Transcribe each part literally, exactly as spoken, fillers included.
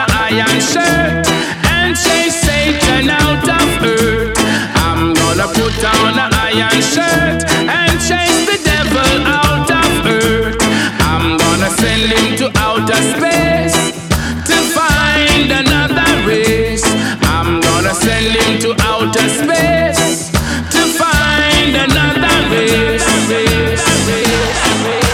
an iron shirt and chase Satan out of earth. I'm gonna put on an iron shirt and chase the devil out of earth. I'm gonna send him to outer space to find another race. I'm gonna send him to outer space to find another race. race, race, race.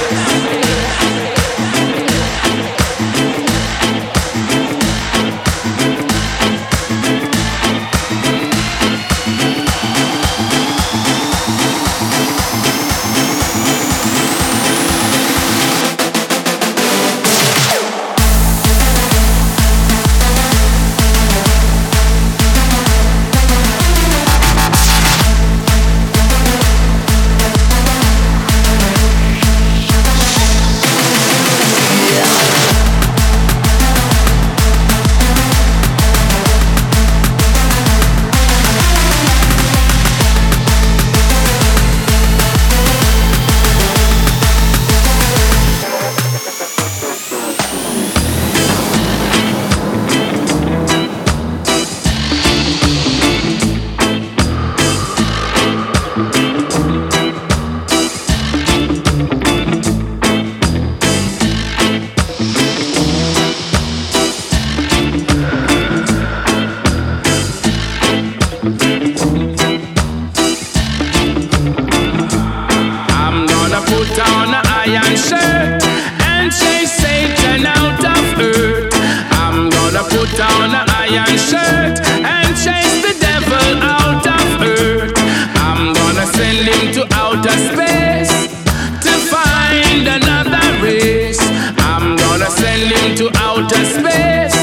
Send him to outer space